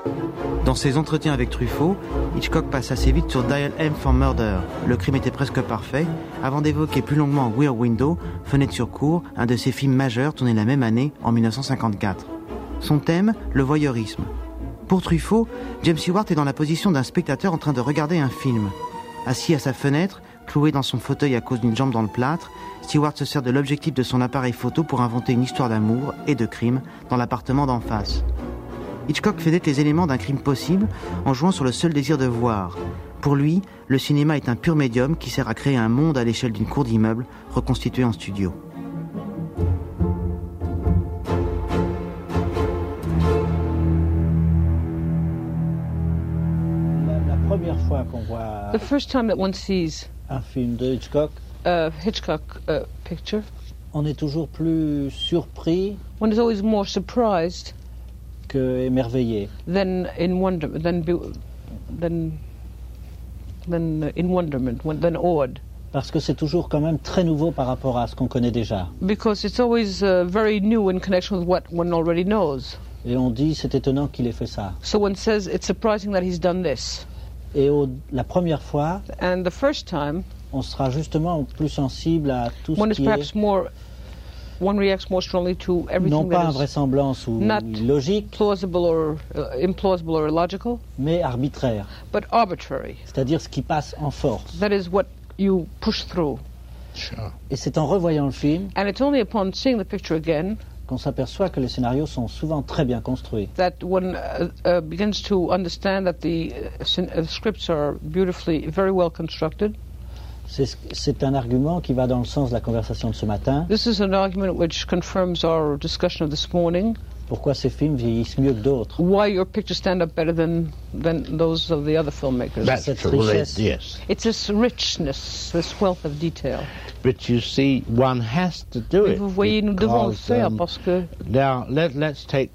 Dans ses entretiens avec Truffaut, Hitchcock passe assez vite sur Dial M for Murder, le crime était presque parfait, avant d'évoquer plus longuement Rear Window, Fenêtre sur cour, un de ses films majeurs tourné la même année, en 1954. Son thème, le voyeurisme. Pour Truffaut, James Stewart est dans la position d'un spectateur en train de regarder un film. Assis à sa fenêtre, cloué dans son fauteuil à cause d'une jambe dans le plâtre, Stewart se sert de l'objectif de son appareil photo pour inventer une histoire d'amour et de crime dans l'appartement d'en face. Hitchcock fait naître les éléments d'un crime possible en jouant sur le seul désir de voir. Pour lui, le cinéma est un pur médium qui sert à créer un monde à l'échelle d'une cour d'immeuble reconstituée en studio. La première fois qu'on voit The first time that one sees un film de Hitchcock, Hitchcock picture, on est toujours plus surpris one is always more surprised que émerveillé. than in wonderment, than awed. Parce que c'est toujours quand même très nouveau par rapport à ce qu'on connaît déjà. Because it's always very new in connection with what one already knows. Et on dit, c'est étonnant qu'il ait fait ça. So one says it's surprising that he's done this. Et la première fois, And the first time, on sera justement plus sensible à tout one ce is qui perhaps est more, one reacts more strongly to non everything pas that is invraisemblance ou not illogique, plausible or implausible or illogical, mais arbitraire. but arbitrary. C'est-à-dire ce qui passe en force. That is what you push through. Sure. Et c'est en revoyant le film And it's only upon seeing the picture again qu'on s'aperçoit que les scénarios sont souvent très bien construits. that one begins to understand that the scripts are beautifully, very well constructed. C'est un argument qui va dans le sens de la conversation de ce matin. This is an argument which confirms our discussion of this morning. Pourquoi ces films vieillissent mieux que d'autres. Why your pictures stand up better than those of the other filmmakers. That's Cette true, richesse. yes. It's this richness, this wealth of detail. But you see, one has to do Mais it. vous voyez, nous devons le because, faire parce que now let's take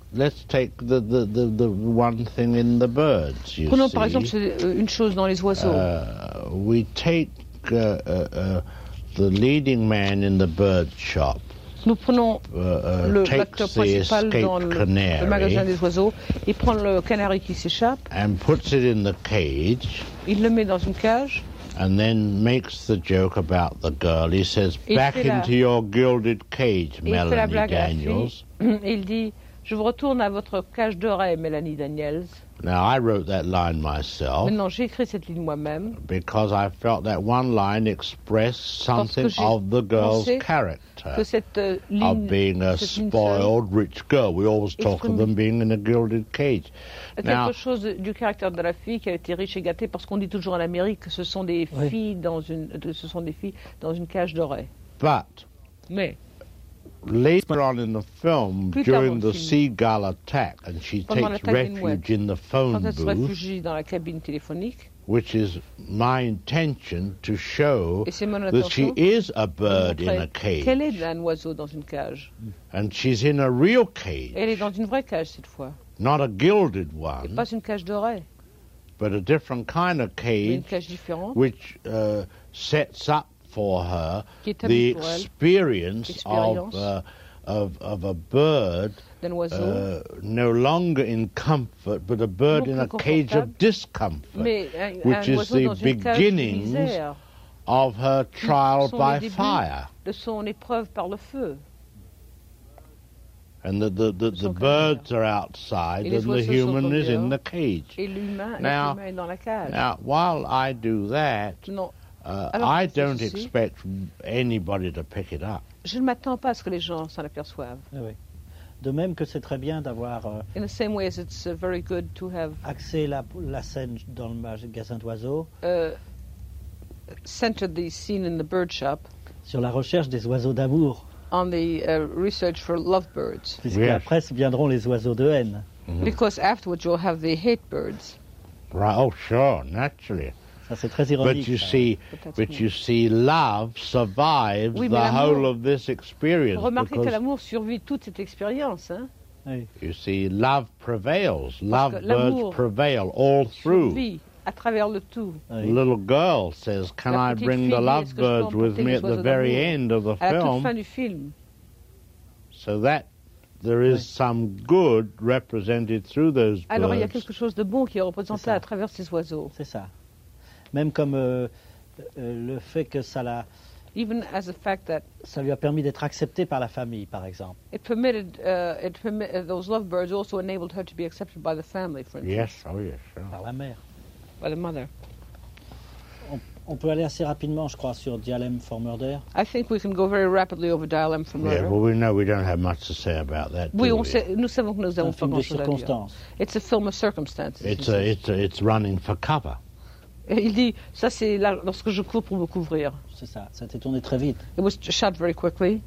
the one thing in the birds. You prenons see, par exemple une chose dans les oiseaux. We take the leading man in the bird shop. Nous prenons l'acteur Takes the principal dans escaped le magasin canary des oiseaux. Il prend le canari qui s'échappe, and puts it in the cage. il le met dans une cage. And then makes the joke about the girl. He says, Il "Back fait la- into your gilded cage, Et il fait la Melanie blague à la Daniels." fille. Il dit « Je vous retourne à votre cage d'oreille, Mélanie Daniels. Now, I wrote that line myself Maintenant, j'ai écrit cette ligne moi-même because I felt that one line expressed something j'ai of the girl's pensé character que cette of ligne, being a cette ligne spoiled rich girl. We always talk of exprime- them being in a gilded cage. Now, quelque chose du caractère de la fille qui a été riche et gâtée, parce qu'on dit toujours en Amérique que ce sont des Oui. filles dans une cage d'oreille. but Mais later on in the film, Plus tard during dans le the film. seagull attack, and she Pendant takes l'attaque des refuge in the phone quand elle se booth, réfugie dans la cabine téléphonique, which is my intention to show et c'est mon that she intention is a de bird in a montrer qu'elle cage, est un oiseau dans une cage. and she's in a real cage, Elle est dans une vraie cage cette fois, not a gilded et one, pas une cage d'oreille, but a different kind of mais une cage, cage différente which sets up for her qui the établit pour elle experience Expérience. of a bird d'un oiseau, no longer in comfort, but a bird Non in a plus cage of confortable, discomfort, mais which un is oiseau the dans une cage de beginnings misère, of her trial sont by les débuts fire. de son épreuve par le feu. And the Son birds are outside Et les and the oiseaux human sont is in dehors. the cage. Et l'humain Now- est dans la cage. Now, while I do that, Non, Alors, I c'est don't ceci. expect anybody to pick it up. je ne m'attends pas à ce que les gens s'en aperçoivent. Ah oui. De même que c'est très bien d'avoir In the same way as it's very good to have axé la scène dans le magasin d'oiseaux centered the scene in the bird shop sur la recherche des oiseaux d'amour, on the research for lovebirds. puisque Yes. après viendront les oiseaux de haine. Because afterwards you'll have the hate birds. Right? Oh, sure, naturally. Ça c'est très But ironique. you ça. see, Peut-être but oui. you see, love survives Oui, the mais l'amour- whole of this experience Remarquez que because l'amour survit toute cette expérience. Hein? Oui. you see, love prevails. Love que birds l'amour prevail all through. Survit à travers le tout. Oui. The little girl says, "Can La I petite bring fille the dit, lovebirds est-ce que je peux with emporter me les at the oiseaux very d'amour end of the À la toute film?" fin du film. So that there is some good represented through those Alors il y a birds. quelque chose de bon qui est représenté C'est ça. à travers ces oiseaux. C'est ça. Même comme le fait que ça Even as the fact that lui a permis d'être accepté par la famille, par exemple. those lovebirds also enabled her to be accepted by the family, for instance, Yes, oh yes. Sure. Par la mère. by the mother. On peut aller assez rapidement, je crois, sur Dial-M for Murder. I think we can go very rapidly over Dial M for Yeah, Murder. well, we know we don't have much to say about that. Oui, do on we? sait, nous savons que nous C'est un n'avons pas film de grand-chose à dire. circonstance. It's a film of circumstances. It's running for cover. Et il dit, ça c'est là, lorsque je cours pour me couvrir. C'est ça. Ça a été tourné très vite. It was shot very quickly.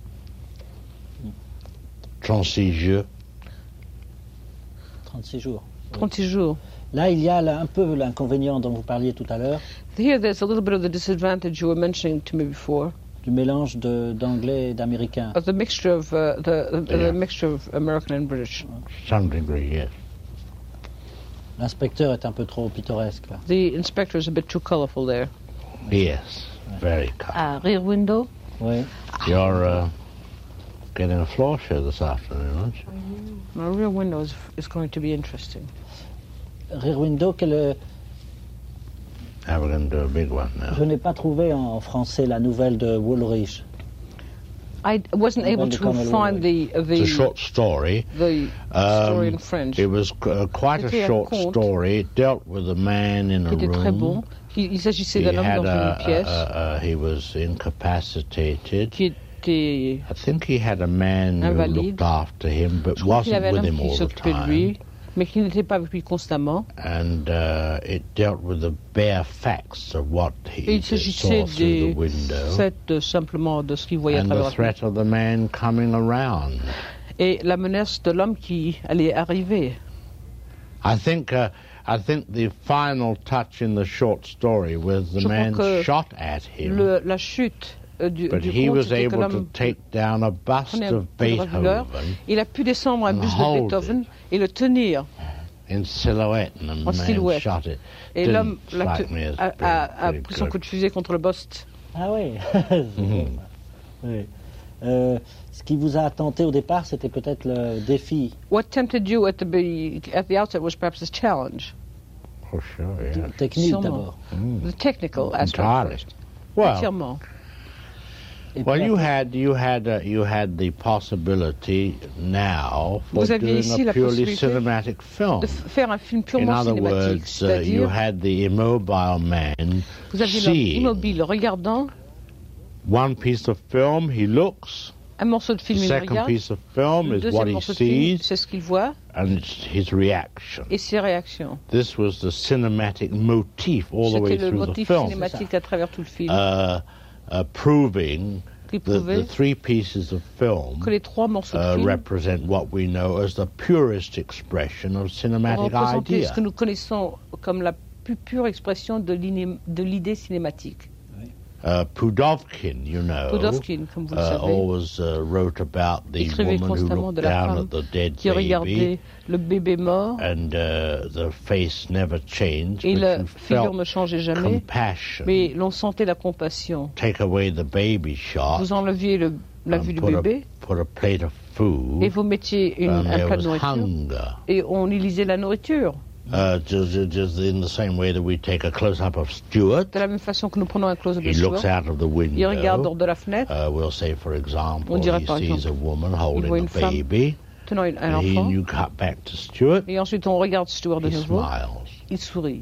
36 jours. 36 jours. 36 jours. Là, il y a un peu l'inconvénient dont vous parliez tout à l'heure, Here there's a little bit of the disadvantage you were mentioning to me before, du mélange d'anglais et d'américain. of the mixture of the Yeah. mixture of American and British. Some degree, yes. L'inspecteur est un peu trop pittoresque, là. The inspector is a bit too colorful there. Yes, very cool. Rear Window. Oui. You're getting a floor show this afternoon, aren't you? My Rear Window is going to be interesting. Rear Window, Now we're going to do a big one now. je n'ai pas trouvé en français la nouvelle de Woolrich. I wasn't able Well, to come find It's a short story. the story in French. It was quite a C'était un short conte. story. It dealt with a man in a Qui était très bon. room. Il s'agissait He d'un homme had dans une pièce he was incapacitated. qui était. I think he had a man who Invalide. looked after him, but Je crois qu'il wasn't avait un with homme him qui all the s'occupait de time. lui, mais qui n'était pas avec lui constamment. And it dealt with the bare facts of what Et he il s'agissait saw through the des window faits simplement de ce qu'il voyait à and travers the la fenêtre. threat of the man coming around. Et la menace de l'homme qui allait arriver. I think the final touch in the short story was the Je crois man que shot at him, La chute du but he conte, was c'était que able to l'homme take down a bust prenait un of peu de reculeur. Beethoven Il a pu descendre un and buste de hold Beethoven et le tenir. in silhouette, and the En man silhouette. shot it. Et Didn't l'homme strike me as a being pris very son good. coup de fusil contre le buste. Ah oui. C'est bon, ça. Oui. Ce qui vous a tenté au départ, c'était peut-être le défi What tempted you at the outset was perhaps this challenge, For sure, yeah. technique Sûrement. d'abord. the technical aspect Entirely. first. Well, Entièrement. Et well, puis you après- had the possibility now for Vous aviez doing ici a la purely possibilité cinematic film. De faire un film In purement other cinématique, words, you c'est-à-dire had the immobile man vous aviez l'homme seeing immobile regardant one piece of film, he looks. un morceau de film, The il second regarde, piece of film le is what deuxième he morceau de film, sees, c'est ce qu'il voit and it's his reaction. et ses réactions. This was the cinematic motif all the way C'était le through the motif film, cinématique à travers tout le film, proving qui that prouvait the three pieces of film que les trois morceaux de film represent what we know as the purest expression of cinematic représentaient ce idea. que nous connaissons comme la plus pure expression de l'idée cinématique. Pudovkin, you know, Pudovkin, comme vous le savez, always wrote about the écrivait woman who constamment de looked la down femme at the dead qui baby, regardait le bébé mort and the face never changed, et but la you figure felt ne changeait jamais, compassion. mais l'on sentait la compassion. Take away the baby shot, Vous enleviez la vue du bébé put a plate of food, et vous mettiez and un there plat was de nourriture hunger. et on y lisait la nourriture. Just in the same way that we take a close-up of Stuart. De la même façon que nous prenons un close-up de He looks Stuart, out of the il regarde hors window. de la fenêtre, We'll say, for example, On dirait he par sees exemple, a woman voit holding une a femme baby. tenant un And he, enfant, you cut back to Stuart. et ensuite on regarde Stuart de He nouveau, smiles. il sourit.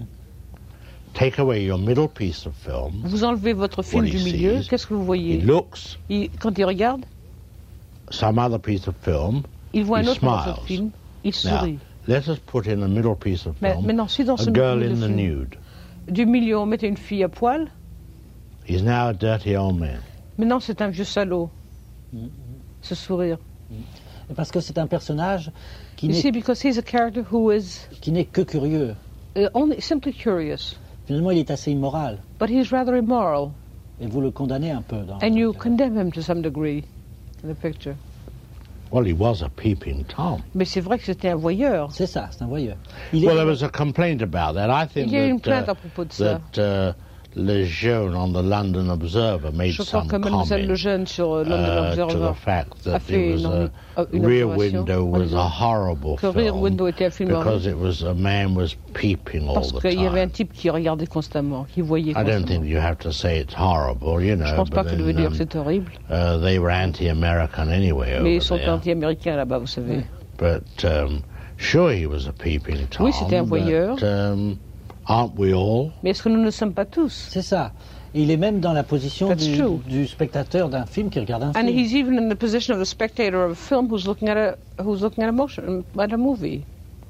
Take away your middle piece of film. Vous enlevez votre film What du he milieu, sees, qu'est-ce que vous He voyez? looks, Quand il regarde, some other piece of film. il voit He un autre morceau de smiles. film, il Now, sourit. let us put in a middle piece of Mais film. maintenant, si dans A ce girl milieu in de the film, nude. du milieu on mettait une fille à poil, He's now a dirty old man. maintenant c'est un vieux salaud. Ce sourire. Parce que c'est un personnage qui You see, n'est because he's a character who is que curieux. only simply curious, Finalement, il est assez immoral. but he's rather immoral, Et vous le condamnez un peu. and you condemn him to some degree in the picture. Well, he was a peeping Tom. Mais c'est vrai que c'était un voyeur. C'est ça, c'est un voyeur. Il est- Well, there was a complaint about that. I think Il y a eu une that, plainte à propos de ça. that Lejeune on the London Observer made Je crois some que Mademoiselle comment Lejeune sur London to Observer the fact a that fait it was une Rear observation Window en was disant a horrible que Rear film Window était un film because horrible it was a man was peeping all parce the qu'il y avait un time. type qui regardait constamment, qui voyait I don't constamment. think you have to say it's horrible, you Je know, pense pas but que devait then, dire que c'est horrible, they were anti-American anyway mais ils over sont there. anti-américains là-bas, vous savez. But sure, he was a peeping Tom. Oui, c'était un voyeur. But, aren't we all? Mais est-ce que nous ne sommes pas tous? C'est ça. Et il est même dans la position That's true. du spectateur d'un film qui regarde un And film. he's even in the position of the spectator of a film who's looking at a movie.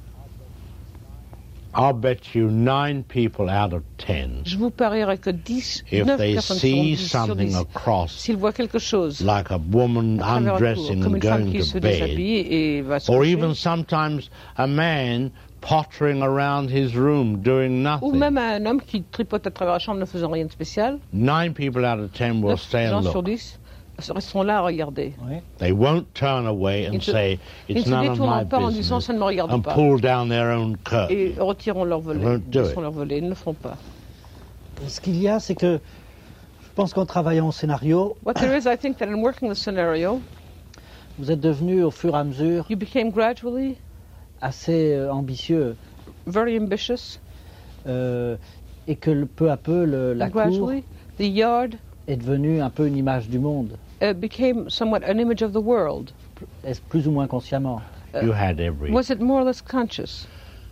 I'll bet you 9 people out of 10, Je vous parierais que 10, if 9 they personnes see sur 10 sur something 10, across, s'ils voient quelque chose like a woman à travers la cour, undressing comme and une femme going qui to se bed, déshabille et va se or coucher, even sometimes a man pottering around his room doing ou nothing, même un homme qui tripote à travers la chambre ne faisant rien de spécial, 9 people out of 10 will 9 stay gens and sur look. 10 resteront là à regarder. Oui. They won't turn away and Ils se- say, Ils ne it's se none of my détourneront pas en disant business, ça ne me regarde and pas pull down their own curtain. et retireront leur volet, They won't do baisseront it. leur volet, ils ne le feront pas. Ce qu'il y a, c'est que je pense qu'en travaillant au scénario, What there is, I think that in working the scenario, vous êtes devenu au fur et à mesure you became gradually assez ambitieux very ambitious, et que peu à peu la and cour gradually the yard est devenue un peu une image du monde, became somewhat an image of the world. est-ce plus ou moins consciemment. You had every Was it more or less conscious?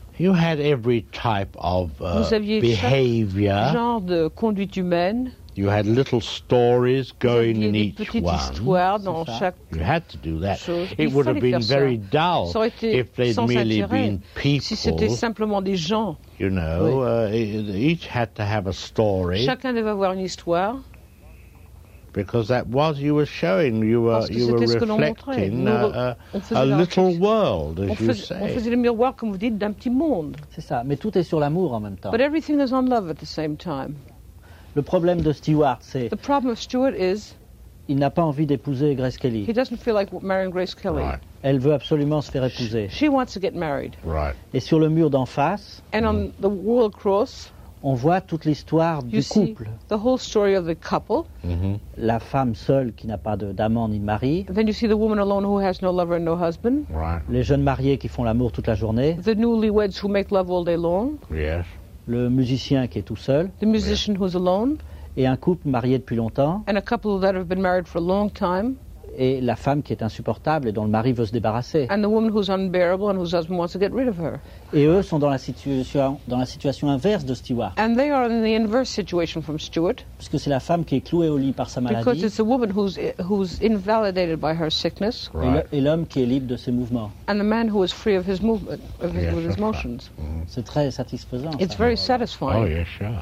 type of Vous aviez chaque behavior. genre de conduite humaine. You had little stories Vous going aviez in des each petites one. histoires dans C'est ça. chaque You had to do that. chose. It Il would have fallait been faire very ça. dull Ça aurait été if they'd sans merely intérêt been si c'était people. simplement des gens. You know, each had to have a story Chacun devait avoir une histoire. because that was you were showing. You were Parce que c'était ce que l'on montrait. reflecting Nous a faisait little réflexion. world, On as you faisait say. le miroir, comme vous dites, d'un petit monde. C'est ça, mais tout est sur l'amour en même temps. But everything is on love at the same time. Le problème de Stewart, c'est The problem of Stuart is il n'a pas envie d'épouser Grace Kelly. he doesn't feel like marrying Grace Kelly. Right, Elle veut absolument se faire épouser. She wants to get married. right. Et sur le mur d'en face, And on the wall across, on voit toute l'histoire you du see couple. the whole story of the couple. Hmm. La femme seule qui n'a pas d'amant ni de mari. And then you see the woman alone who has no lover and no husband. Right. Les jeunes mariés qui font l'amour toute la journée. The newlyweds who make love all day long. Yes. Le musicien qui est tout seul. The musician who's alone. Et un couple marié depuis longtemps. And a couple that have been married for a long time. Et la femme qui est insupportable et dont le mari veut se débarrasser. And the woman who's unbearable and whose husband wants to get rid of her. Et eux sont dans la situation inverse de Stewart. And they are in the inverse situation from Stuart. Puisque c'est la femme qui est clouée au lit par sa Because maladie. it's a woman who's invalidated by her sickness. Right. Et l'homme qui est libre de ses mouvements. And the man who is free of his movement, Yes, with his that's right. motions. C'est très satisfaisant. It's ça. very satisfying. Oh, yes, sure.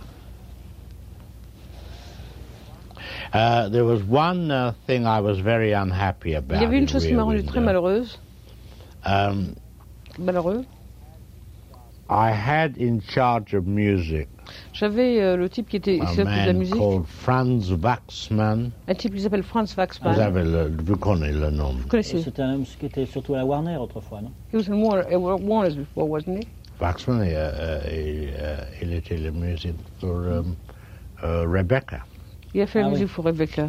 There was one thing I was very unhappy about. Il y avait une in chose qui m'a Rear rendue très Window. malheureuse. Malheureux. I had in charge of music J'avais le type qui était a qui s'occupait de la man musique, called Franz Waxman. un type qui s'appelle Franz Vous Waxman. avez vous connaissez le nom. Vous connaissez? C'était un homme qui était surtout à la Warner autrefois, non? He was in Warner's before, wasn't he? Waxman, il était la musique pour Rebecca. Il a fait la Ah oui. musique pour Rebecca.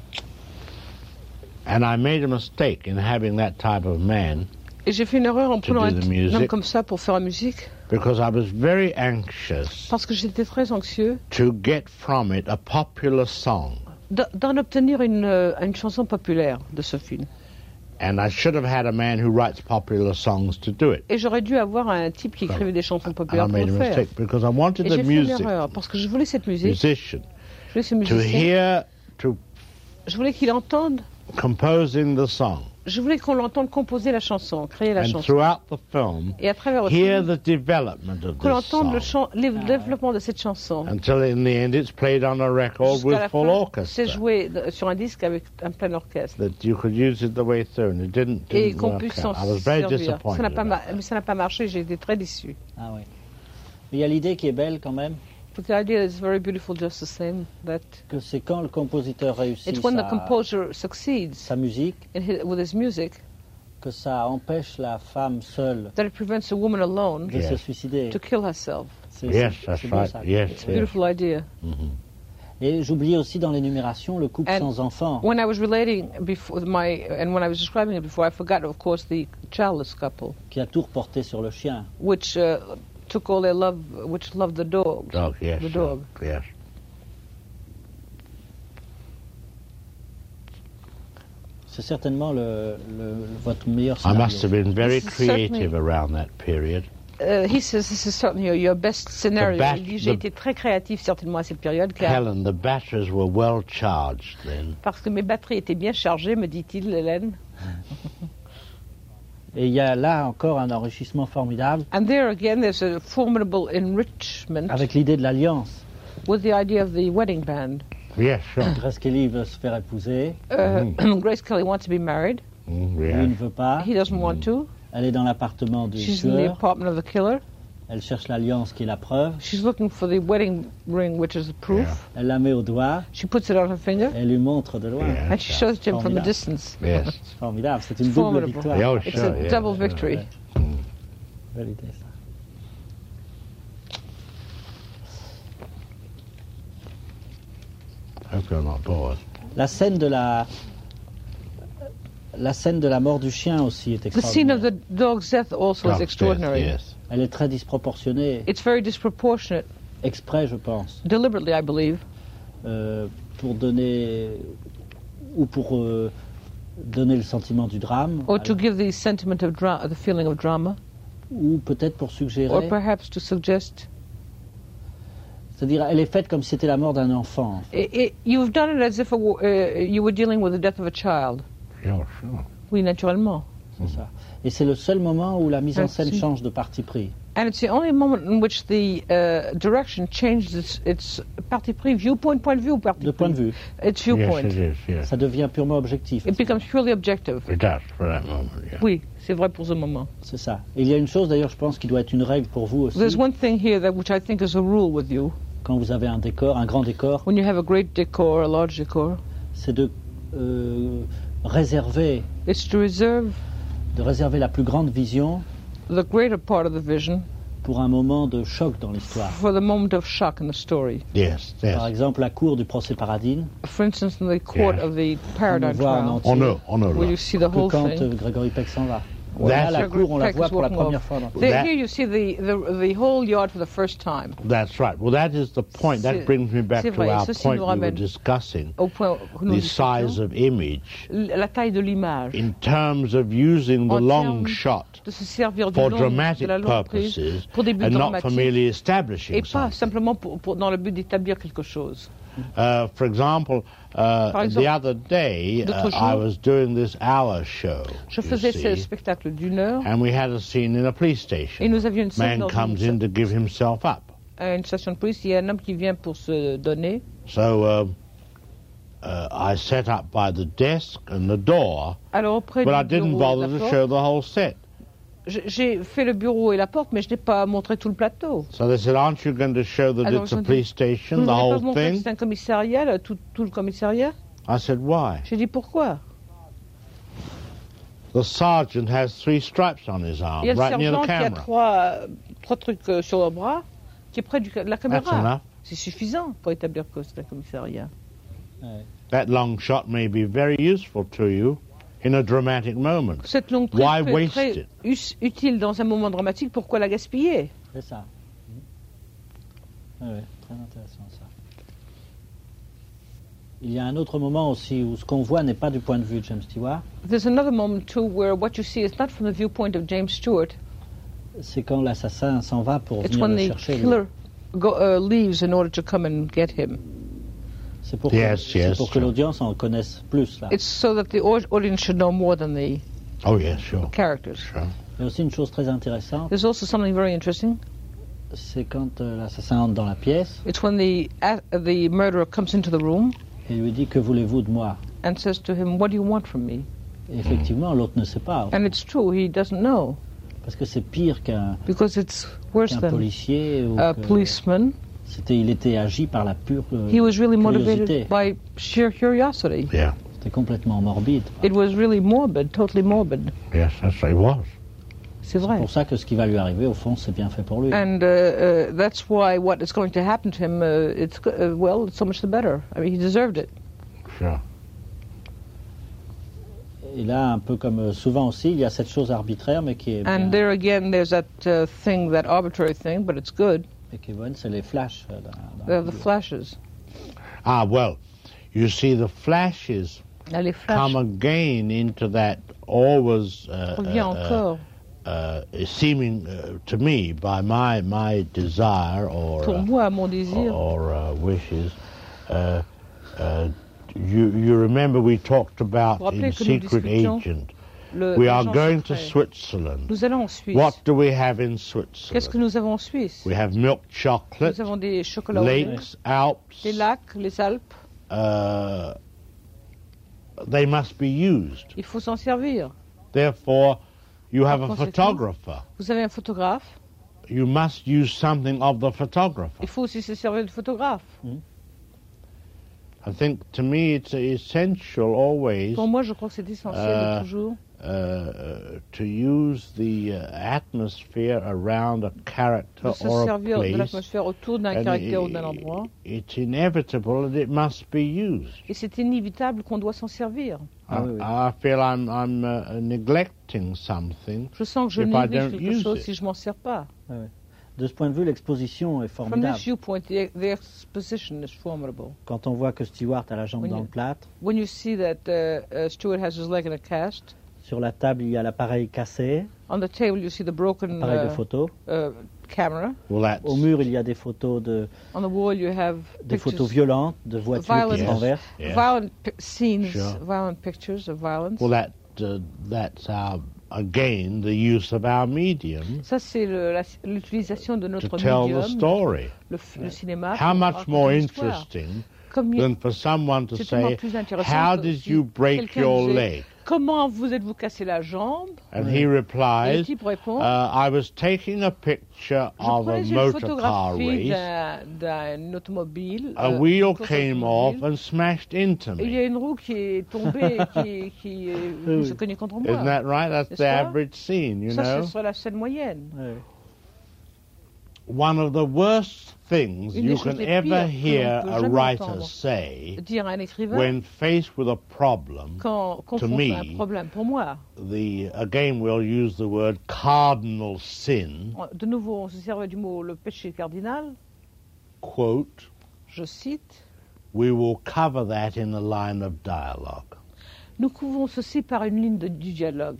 And I made a mistake in having that type of man Et j'ai fait une erreur en prenant do the un music. homme comme ça pour faire la musique, because I was very anxious parce que j'étais très anxieux to get from it a popular song. d'en obtenir une chanson populaire de ce film. And I should have had a man who writes popular songs to do it. Et j'aurais dû avoir un type qui écrivait des chansons And I populaires pour made a le faire. mistake because I wanted Et the j'ai fait une music erreur, parce que je voulais cette musique, musician je voulais ce to musicien, hear to je voulais qu'il entende, composing the song je voulais qu'on l'entende composer la chanson, créer la and chanson. throughout the film Et à travers le hear film, the development of qu'on this entende song le développement de cette chanson. until in the end it's played on a record Jusqu'à with la full fin, c'est orchestra joué sur un disque avec un plein orchestre. that you could use it the way through and it didn't Et work qu'on puisse s'en out. I was very servir. disappointed Ça n'a pas, about mais ça n'a pas marché, j'ai été très déçu. Ah oui. Mais il y a l'idée qui est belle quand même, But the idea is very beautiful just the same, that que c'est quand le compositeur réussit it's when the composer succeeds sa musique, with his music que ça empêche la femme seule that it prevents a woman alone de Yes. se suicider. to kill herself. C'est Yes, c'est that's beau, right. ça. Yes, It's a yes. beautiful idea. Mhm. Et j'oubliais aussi dans l'énumération le couple And sans enfants. When I was relating before and when I was describing it before, I forgot, of course, the childless couple, Qui a tout reporté sur le chien. which took all their love, which loved the dog. Dog, yes. The dog. Yes. C'est certainement votre meilleur I scénario. must have been very This is certainly- creative around that period. He says this is certainly your best scenario. The Il dit, j'ai the- été très créatif certainement à cette période, car, Helen, the batteries were well charged then. parce que mes batteries étaient bien chargées, me dit-il, Hélène. Et il y a là encore un enrichissement formidable And there again, there's a formidable enrichment avec l'idée de l'alliance. with the idea of the wedding band. Yes, sure. Grace Kelly veut se faire épouser, Grace Kelly wants to be married. lui Yes. ne veut pas. He doesn't want to. Elle est dans l'appartement du She's in the tueur. apartment of the killer. Elle cherche l'alliance qui est la preuve. She's looking for the wedding ring, which is the proof. Yeah. Elle la met au doigt. She puts it on her finger, Elle lui montre de loin. Yeah. and she shows it to him from a Formidable. distance. Yes. C'est formidable. C'est une It's double formidable. victoire. Yeah, oh, It's sure, a yeah, double yeah. victory. Belle idée, ça. Hope you're not bored. La scène de la mort du chien aussi est The scene of extraordinaire. the dog's death also is Dog's extraordinary. death, yes. Elle est très disproportionnée, It's very disproportionate, exprès je pense, deliberately, I believe, pour donner donner le sentiment du drame, or to give the sentiment of the feeling of drama, ou peut-être pour or suggérer. perhaps to suggest. C'est-à-dire, elle est faite comme si c'était la mort d'un enfant. You've done it as if you were dealing with the death of a child. Yeah, sure. Oui, naturellement. C'est ça. Et c'est le seul moment où la mise en Ah, scène si. change de parti pris. And it's the only moment in which the direction changed its parti pris, viewpoint, point of view, parti De point de pris. vue, Its Yes, viewpoint. it is, yes. ça devient purement objectif. It becomes purely objective. It does for that moment, yeah. Oui, c'est vrai pour ce moment. C'est ça. Et il y a une chose d'ailleurs, je pense, qui doit être une règle pour vous aussi. There's one thing here which I think is a rule with you. Quand vous avez un décor, un grand décor, When you have a great decor, a large decor, c'est de réserver it's to reserve la plus grande vision the greater part of the vision pour un moment de choc dans l'histoire. for the moment of shock in the story. Yes, yes. Par exemple, la cour du procès Paradine, For instance, in the court Yeah. of the on ne Paradigm voit en trial, entier On a where you lot. see the que whole quand thing. Grégory Peck s'en va. That's- Là, la Gregory cour, on la Peck voit is pour la walking première off. fois. There, That- here you see the whole yard for the first time. That's right. Well, that is the point. C'est- That brings me back c'est to vrai, our ceci point nous we were ramène discussing, Au point où nous the size discutions, of image la taille de l'image, in terms of using the En long termes shot de se servir for de dramatic la longue prise purposes pour des buts and not for dramatiques merely establishing et pas something. simplement dans le but d'établir quelque chose. For example, exemple, the other day l'autre I jour, was doing this hour show, Je you faisais ce see, spectacle d'une heure and we had a scene in a police station. et nous avions une scène Man dans comes in to give himself up. à une station de police. Il y a un homme qui vient pour se donner. So I set up by the desk and the door, Alors auprès but I du didn't bureau et bother de la to porte, show the whole set. j'ai fait le bureau et la porte, mais je n'ai pas montré tout le plateau. So they said, "Aren't you going to show that Alors, it's a je dis, police Vous station, ne the voulez pas whole montrer que thing?" c'est un commissariat, tout le commissariat? I said, "Why?" J'ai dit pourquoi? The sergeant has 3 stripes on his arm, Il y a le right near sergent the qui a camera. trois trucs sur le bras, qui est près de la That's caméra. enough. C'est suffisant pour établir que c'est un commissariat. That long shot may be very useful to you in a dramatic moment. Cette longue Why prise peut être waste très utile dans un moment dramatique, pourquoi la gaspiller? C'est ça. Oui, très intéressant ça. Il y a un autre moment aussi où ce qu'on voit n'est pas du point de vue de James Stewart. There's another moment too where what you see is not from the viewpoint of James Stewart. C'est quand l'assassin s'en va pour It's venir when le the chercher. lui. killer leaves in order to come and get him. C'est pour, Yes, c'est yes, pour que sure. l'audience en connaisse plus là. It's so that the audience should know more than the Oh, yes, sure. characters. Sure. Il y a aussi une chose très intéressante, There's also something very interesting. c'est quand l'assassin entre dans la pièce It's when the murderer comes into the room et lui dit que voulez-vous de moi. and says to him, "What do you want from me?" Et effectivement, l'autre ne sait pas And it's true, he doesn't know, parce que c'est pire because it's worse qu'un than policier. Ou a que- policeman. il était agi par la pure He was really curiosité. motivated by sheer curiosity. Yeah. C'était complètement morbide. It was really morbid, totally morbid. Yes, that's what it was. C'est C'est vrai. pour ça que ce qui va lui arriver, au fond, c'est bien fait pour lui. And that's why what is going to happen to him, it's so much the better. I mean, he deserved it. Sure. Et là, un peu comme souvent aussi, il y a cette chose arbitraire, mais qui est bien, And there again, there's that thing, that arbitrary thing, but it's good. et qui est bonne, c'est les flashs. Dans They're the vidéo. flashes. Ah, well, you see, the flashes Là, les flashs, come again into that always revient encore. seeming to me by my desire Pour moi, mon désir. wishes. You remember we talked about Vous rappelez in que nous Secret discutions Agent. le We are agent going to secret. Switzerland. Nous allons en Suisse. What do we have in Qu'est-ce que Switzerland? nous avons en Suisse? We have milk chocolate, Nous avons des chocolats au lait, lakes, Alps. des lacs, les Alpes. They must be used. Il faut s'en servir. Therefore, you have a Par conséquent, photographer. Vous avez un photographe. You must use something of the photographer. Il faut aussi se servir de photographe. I think to me it's essential always Pour moi, je crois que c'est essentiel de toujours to use the atmosphere around a character de se or a servir de place. l'atmosphère autour d'un And caractère ou d'un endroit. it's inevitable that it must be used. Et c'est inévitable qu'on doit s'en servir. Ah oui, oui. I feel I'm neglecting something. Je sens que je If I néglige don't quelque use chose it. si je m'en sers pas. De ce point de vue, l'exposition est From formidable. this viewpoint, the exposition is formidable. Quand on voit que Stewart a la jambe Oui. dans le plâtre, When you see that Stuart has his leg in a cast, sur la table, il y a l'appareil cassé, on the table you see the broken appareil de photo. camera. Well, that's Au mur, il y a des photos, On the wall you have des pictures, photos violentes, de voitures violent- qui se Yes. renversent. Yeah. violent scenes, Sure. violent pictures of violence. Well, that's again the use of our medium Ça, c'est l'utilisation de to notre tell the médium, story. le cinéma. How pour much raconter more l'histoire. interesting Comme than for someone to c'est tellement say, plus intéressant "How que did si you break quelqu'un your disait, leg?" Comment vous êtes-vous cassé la jambe? And Ouais. he Et le replies, type répond, "I was taking a picture je of a prenais une motor car photographie race. d'un automobile. A wheel course came automobile. off and smashed into Et il y a me." une roue qui est tombée, qui se cognait contre moi. Isn't that right? That's N'est-ce the pas? average scene, you Ça, know. ce serait la scène moyenne. Ouais. One of the worst things Une you des choses can les ever pires hear que l'on a peut jamais writer entendre. say Dire à un écrivain, when faced with a problem, quand confronté me, à un problème, pour moi, again we'll use the word cardinal sin, de nouveau, on se servait du mot le péché cardinal, quote, je cite, "We will cover that in a line of dialogue." nous couvrons ceci par une ligne du dialogue.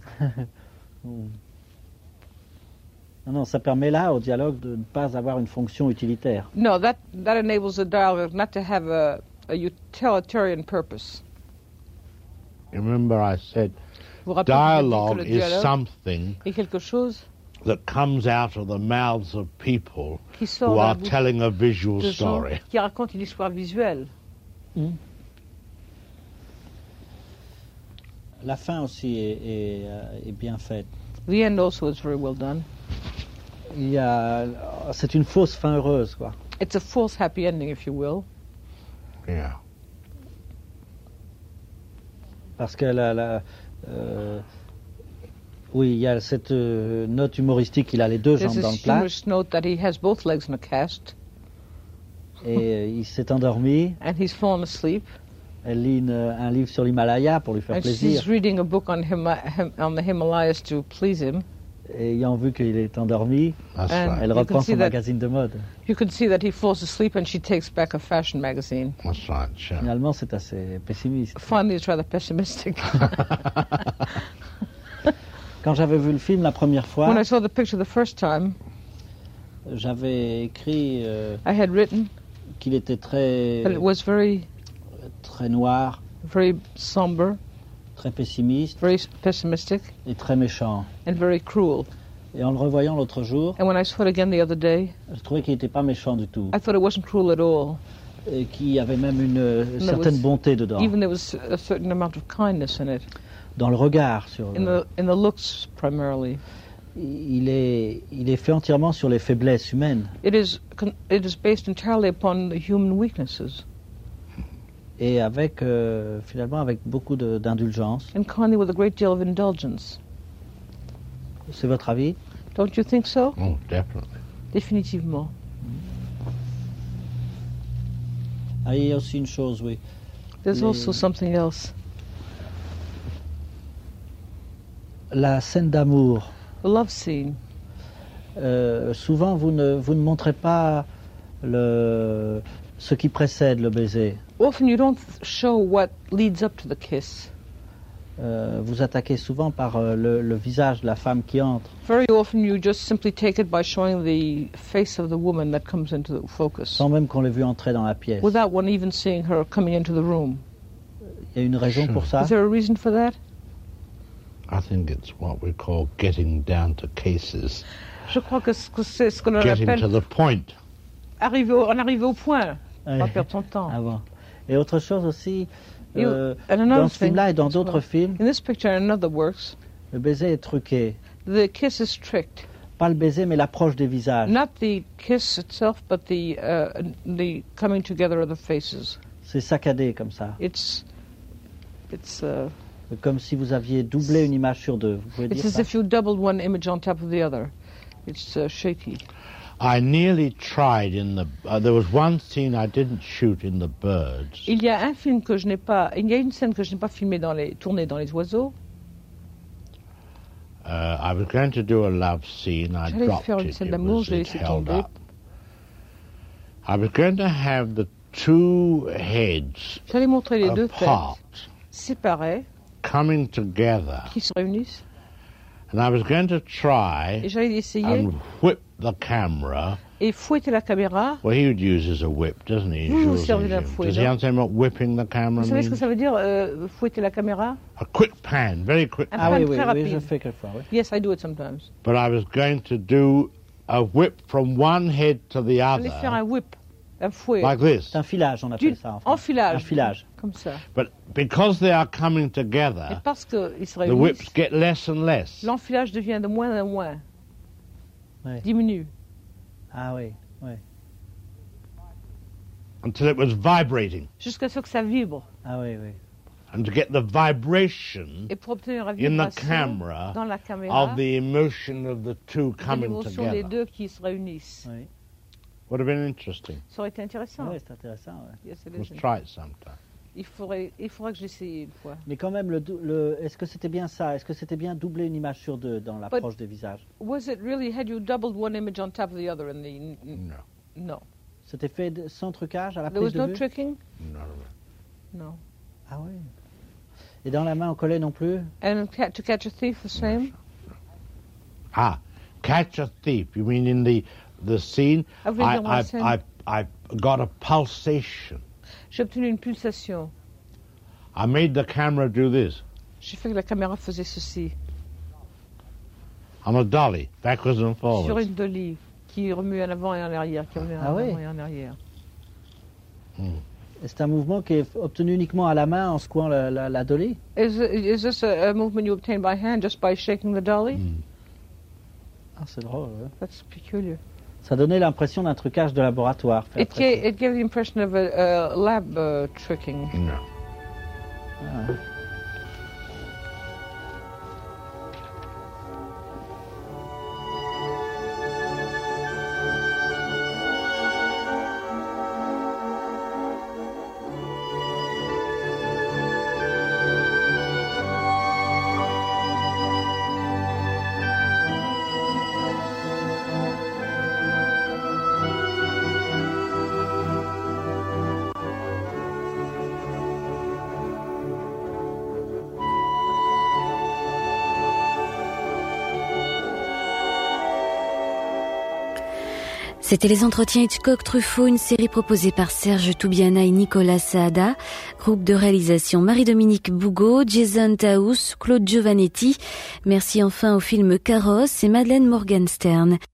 Non, ça permet là au dialogue de ne pas avoir une fonction utilitaire. No, that enables the dialogue not to have a utilitarian purpose. You remember I said Vous vous rappelez que j'ai dit dialogue que le is dialogue something est quelque chose that comes out of the mouths of people qui sort who de la are bouche telling a visual de gens story. qui racontent une histoire visuelle. La fin aussi est bien faite. The end also is very well done. C'est une fausse fin heureuse, quoi. It's a false happy ending, if you will. Yeah. Parce que oui, il y a cette note humoristique, il a les deux There's jambes dans le this plat humorous note that he has both legs in a cast, et il s'est endormi. and he's fallen asleep, Elle lit un livre sur l'Himalaya pour lui faire and plaisir. she's reading a book on the Himalayas to please him. Et ayant vu qu'il est endormi, That's And- right. elle You can reprend see son that- magazine de mode. You can see that he falls asleep, and she takes back a fashion magazine. That's right, sure. Finalement, c'est assez pessimiste. Finally, it's rather pessimistic. Quand j'avais vu le film la première fois, When I saw the picture the first time, j'avais écrit I had written qu'il était très, that it was very, très noir, very somber, très pessimiste very pessimistic, et très méchant. and very cruel. Et en le revoyant l'autre jour, And when I saw it again the other day, je trouvais qu'il n'était pas méchant du tout. I thought it wasn't cruel at all. Et qu'il y avait même une certaine was- bonté dedans. Even there was a certain amount of kindness in it, Dans le regard. in the looks primarily. Il est fait entièrement sur les faiblesses humaines. It is based entirely upon the human weaknesses, Et avec, finalement, avec beaucoup d'indulgence. and kindly with a great deal of indulgence. C'est votre avis? Don't you think so? Oh, definitely. Définitivement. Ah, il y a aussi une chose, oui. There's also something else. La scène d'amour. The love scene. Souvent, vous ne montrez pas ce qui précède le baiser. Often you don't show what leads up to the kiss. Vous attaquez souvent par le visage de la femme qui entre. Very often you just simply take it by showing the face of the woman that comes into the focus, Sans même qu'on l'ait vu entrer dans la pièce. without one even seeing her coming into the room. Il y a une raison pour ça? Is there a reason for that? I think it's what we call getting down to cases, Je crois que c'est ce qu'on getting to appelle the point. arriver au point, Ouais. pas perdre son temps. Ah bon. Et autre chose aussi, And dans another ce film-là et dans as d'autres well. films, In this picture and in other works, le baiser est truqué. the kiss is tricked. Pas le baiser, mais l'approche des visages. Not the kiss itself, but the coming together of the faces. C'est saccadé comme ça. It's Comme si vous aviez doublé une image sur deux. Vous pouvez dire as ça? if you doubled one image on top of the other. It's shaky. I nearly tried there was one scene I didn't shoot in The Birds. Il y a une scène que je n'ai pas tournée dans les oiseaux. I was going to do a love scene. I J'allais dropped faire une it. scène It d'amour, was je l'ai it laissé held tomber. up. I was going to have the two heads J'allais montrer les deux têtes apart, séparées coming together, qui se réunissent. and I was going to try Et j'allais essayer and whip the camera. et fouetter la caméra. Well, he uses a whip, doesn't he? Vous Jules servez d'un Jim? fouet, Does he non? understand what whipping the camera Vous savez ce que means? ça veut dire, fouetter la caméra? A quick pan, very quick. Un Ah pan oui, très oui, rapide. je fais quelquefois. Oui. Yes, I do it sometimes. But I was going to do a whip from one head to the J'allais faire un other, whip, un fouet. like this. C'est un filage, on appelle ça. En Enfilage. Un filage. Comme ça. But because they are coming Et together, parce qu'ils se the whips réunissent, get less and less. l'enfilage devient de moins en moins. Ouais. Diminue. Ah oui, oui. Until it was vibrating. Jusqu'à ce que ça vibre. Ah oui, oui. And to get the vibration Et pour obtenir la in the vibration camera dans la caméra, of the emotion of the two de coming l'émotion des together. deux qui se réunissent. Oui. Would have been interesting. Ça aurait été intéressant. Oui, c'est intéressant. Ouais. Yes, it Let's is. try it sometime. Il faudrait que j'essaye une fois. Mais quand même, est-ce que c'était bien ça? Est-ce que c'était bien doubler une image sur deux dans l'approche des visages? Was it really, had you doubled one image on top of the other in the... No, No. C'était fait sans trucage à la There prise was de no vue? tricking? no. No. Ah oui. Et dans la main, on collait non plus? And to catch a thief, the same? Ah, catch a thief. You mean in the scene? Ah, vous voulez dire dans la scène? I got a pulsation. J'ai obtenu une pulsation. I made the camera do this. J'ai fait que la caméra faisait ceci. I'm a dolly, backwards and Sur forwards. une dolly qui remue en avant et en arrière, qui remue en Ah avant oui. et en arrière. Et c'est un mouvement qui est obtenu uniquement à la main en secouant la dolly? Is this a movement you obtain by hand just by shaking the dolly? Ah, c'est drôle. Ouais. That's peculiar. Ça donnait l'impression d'un trucage de laboratoire. fait It après gave, it gave the impression of a lab tricking. No. Ah. C'était les entretiens Hitchcock-Truffaut, une série proposée par Serge Toubiana et Nicolas Saada, groupe de réalisation Marie-Dominique Bougot, Jason Taous, Claude Giovannetti. Merci enfin au film Carrosse et Madeleine Morgenstern.